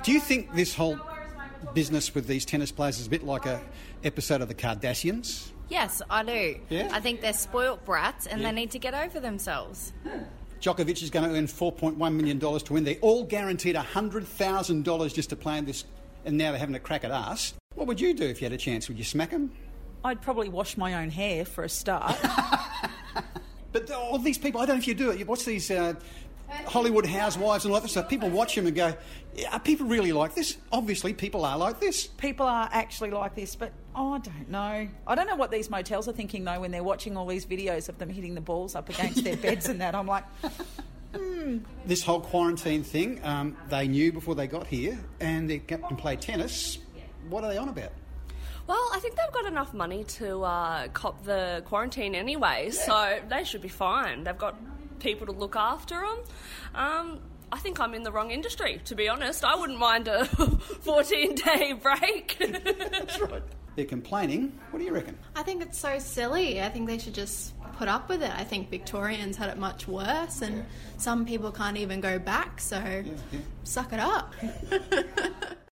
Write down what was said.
Do you think this whole business with these tennis players is a bit like a episode of the Kardashians? Yes, I do. Yeah? I think they're spoilt brats and they need to get over themselves. Djokovic is going to earn $4.1 million to win. They're all guaranteed $100,000 just to play in this, and now they're having a crack at us. What would you do if you had a chance? Would you smack them? I'd probably wash my own hair for a start. But all these people, I don't know if you do it. You watch these Hollywood housewives and all that stuff. People watch them and go, are people really like this? Obviously, people are like this. People are actually like this, but I don't know. I don't know what these motels are thinking, though, when they're watching all these videos of them hitting the balls up against their beds and that. I'm like, This whole quarantine thing, they knew before they got here, and they can play tennis. What are they on about? Well, I think they've got enough money to cop the quarantine anyway, so they should be fine. They've got people to look after them. I think I'm in the wrong industry, to be honest. I wouldn't mind a 14-day break. That's right. They're complaining. What do you reckon? I think it's so silly. I think they should just put up with it. I think Victorians had it much worse, and some people can't even go back, so suck it up.